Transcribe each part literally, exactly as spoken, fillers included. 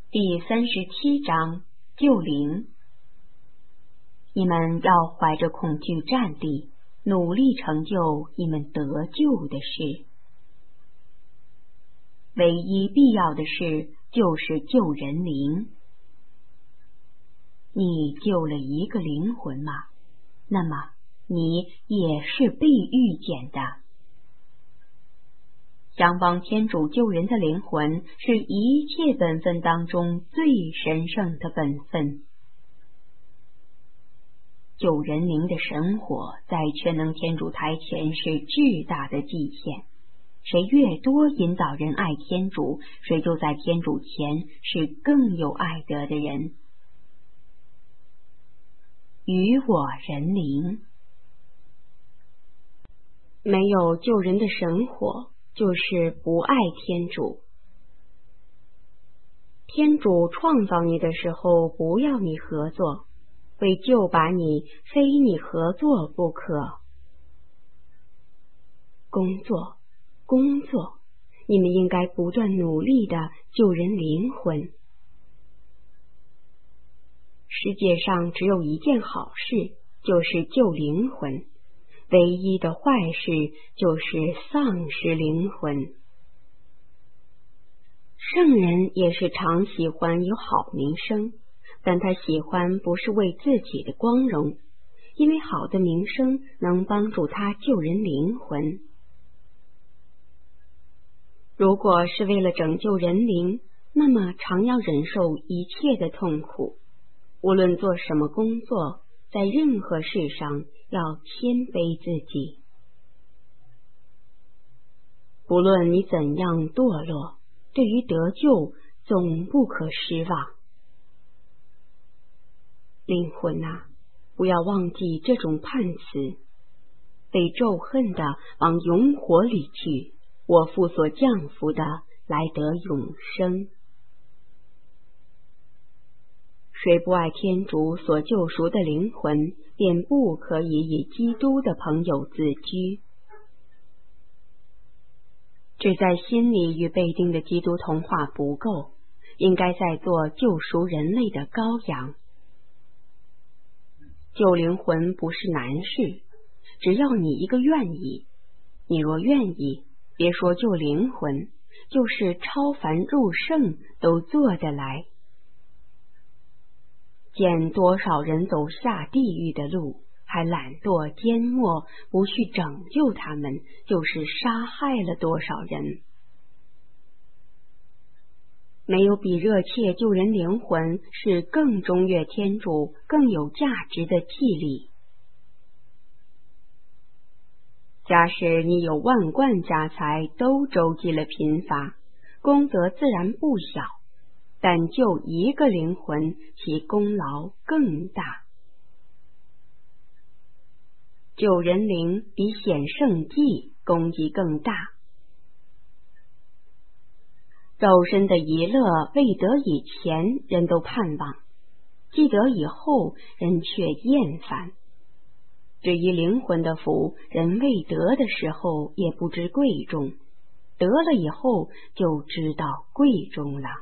第三十七章救灵。你们要怀着恐惧站立，努力成就你们得救的事。唯一必要的事就是救人灵。你救了一个灵魂吗？那么你也是被遇见的。想帮天主救人的灵魂是一切本分当中最神圣的本分。救人灵的神火在全能天主台前是巨大的祭献，谁越多引导人爱天主，谁就在天主前是更有爱德的人。与我人灵，没有救人的神火，就是不爱天主。天主创造你的时候不要你合作，为救把你非你合作不可。工作，工作，你们应该不断努力地救人灵魂。世界上只有一件好事，就是救灵魂。唯一的坏事就是丧失灵魂。圣人也是常喜欢有好名声，但他喜欢不是为自己的光荣，因为好的名声能帮助他救人灵魂。如果是为了拯救人灵，那么常要忍受一切的痛苦。无论做什么工作，在任何事上要谦卑自己。不论你怎样堕落，对于得救总不可失望。灵魂啊，不要忘记这种判词：被咒恨的往永火里去，我父所降福的来得永生。谁不爱天主所救赎的灵魂，便不可以以基督的朋友自居。只在心里与被钉的基督同化不够，应该再做救赎人类的羔羊。救灵魂不是难事，只要你一个愿意。你若愿意，别说救灵魂，就是超凡入圣都做得来。见多少人走下地狱的路，还懒惰缄默，不去拯救他们，就是杀害了多少人。没有比热切救人灵魂是更忠悦天主、更有价值的祭礼。假使你有万贯家财都周济了贫乏，功德自然不小，但救一个灵魂，其功劳更大。救人灵比显圣祭功绩更大。肉身的遗乐未得以前，人都盼望；既得以后，人却厌烦。至于灵魂的福，人未得的时候也不知贵重，得了以后就知道贵重了。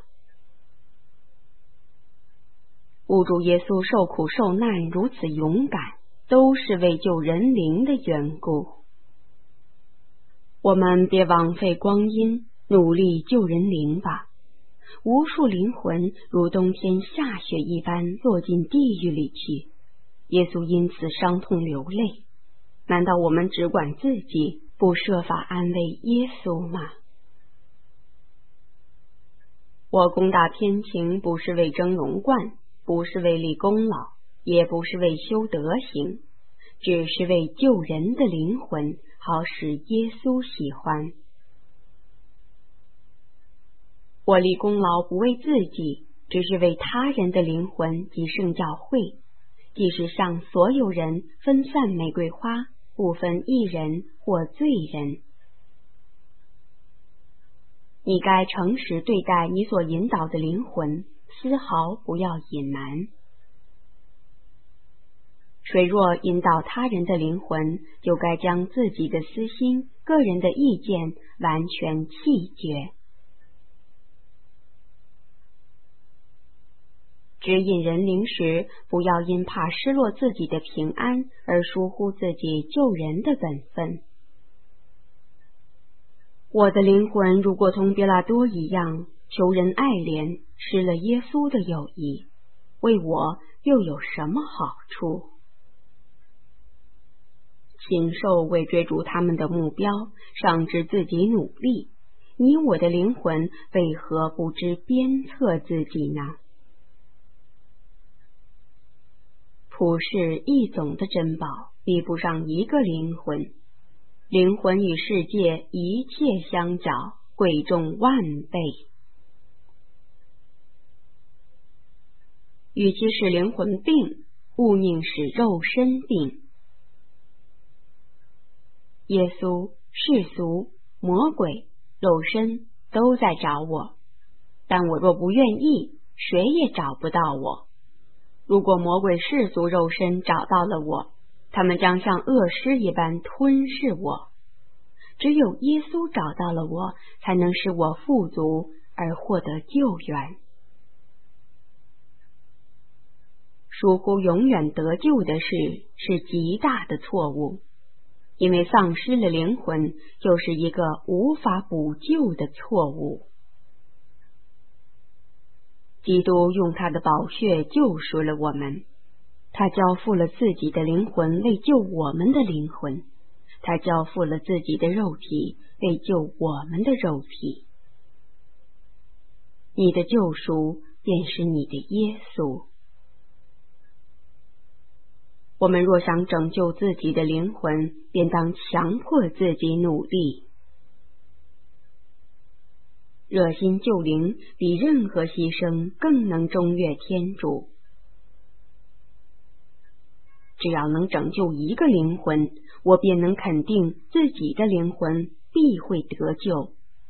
吾主耶稣受苦受难如此勇敢，都是为救人灵的缘故。我们别枉费光阴，努力救人灵吧。无数灵魂如冬天下雪一般落进地狱里去，耶稣因此伤痛流泪。难道我们只管自己，不设法安慰耶稣吗？我攻打天庭，不是为争荣冠，不是为立功劳，也不是为修德行，只是为救人的灵魂，好使耶稣喜欢。我立功劳不为自己，只是为他人的灵魂及圣教会，即使上所有人分散玫瑰花，不分义人或罪人。你该诚实对待你所引导的灵魂，丝毫不要隐瞒。谁若引导他人的灵魂，就该将自己的私心、个人的意见完全弃绝。 指引人灵时，不要因怕失落自己的平安而疏忽自己救人的本分。我的灵魂如果同别拉多一样求人爱怜，失了耶稣的友谊，为我又有什么好处？禽兽为追逐他们的目标，尚知自己努力，你我的灵魂为何不知鞭策自己呢？普世一总的珍宝比不上一个灵魂，灵魂与世界一切相较，贵重万倍。与其使灵魂病，勿宁使肉身病。耶稣、世俗、魔鬼、肉身都在找我，但我若不愿意，谁也找不到我。如果魔鬼、世俗、肉身找到了我，他们将像恶狮一般吞噬我。只有耶稣找到了我，才能使我富足而获得救援。疏忽永远得救的事是极大的错误，因为丧失了灵魂就是一个无法补救的错误。基督用他的宝血救赎了我们，他交付了自己的灵魂为救我们的灵魂，他交付了自己的肉体为救我们的肉体。你的救赎便是你的耶稣。我们若想拯救自己的灵魂，便当强迫自己努力。热心救灵比任何牺牲更能中悦天主。只要能拯救一个灵魂，我便能肯定自己的灵魂必会得救。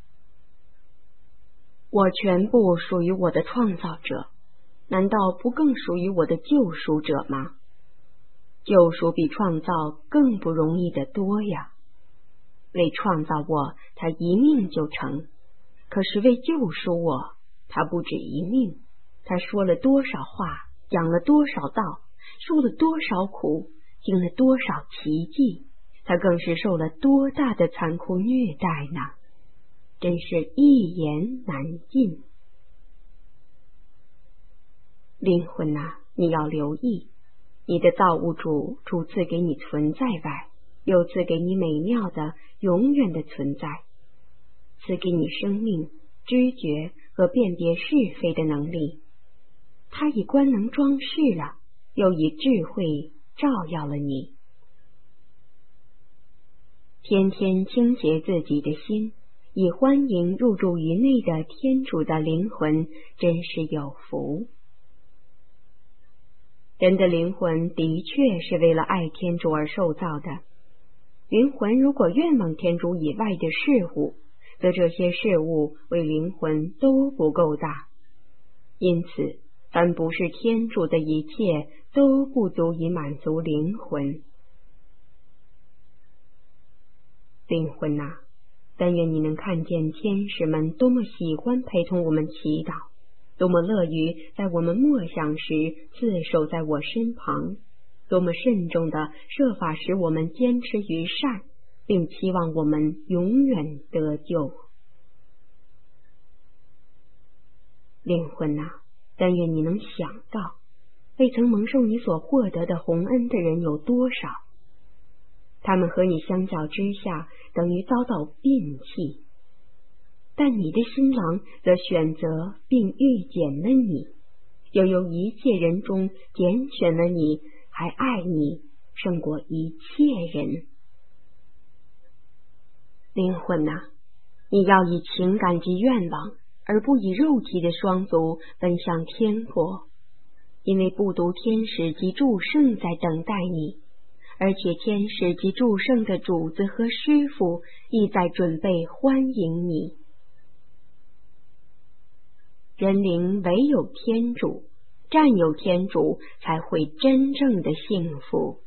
我全部属于我的创造者，难道不更属于我的救赎者吗？救赎比创造更不容易得多呀。为创造我，他一命就成；可是为救赎我，他不止一命。他说了多少话，讲了多少道，受了多少苦，经了多少奇迹，他更是受了多大的残酷虐待呢？真是一言难尽。灵魂啊，你要留意，你的造物主除赐给你存在外，又赐给你美妙的永远的存在，赐给你生命、知觉和辨别是非的能力。他以官能装饰了，又以智慧照耀了你。天天清洁自己的心，以欢迎入住于内的天主的灵魂，真是有福。人的灵魂的确是为了爱天主而受造的。灵魂如果愿望天主以外的事物，则这些事物为灵魂都不够大。因此，凡不是天主的一切都不足以满足灵魂。灵魂啊，但愿你能看见天使们多么喜欢陪同我们祈祷，多么乐于在我们默想时自守在我身旁，多么慎重地设法使我们坚持于善，并期望我们永远得救。灵魂啊，但愿你能想到，未曾蒙受你所获得的洪恩的人有多少，他们和你相较之下等于遭到摒弃，但你的新郎则选择并遇见了你，又由一切人中拣选了你，还爱你胜过一切人。灵魂啊，你要以情感及愿望，而不以肉体的双足奔向天国，因为不独天使及诸圣在等待你，而且天使及诸圣的主子和师傅亦在准备欢迎你。人灵唯有天主，占有天主，才会真正的幸福。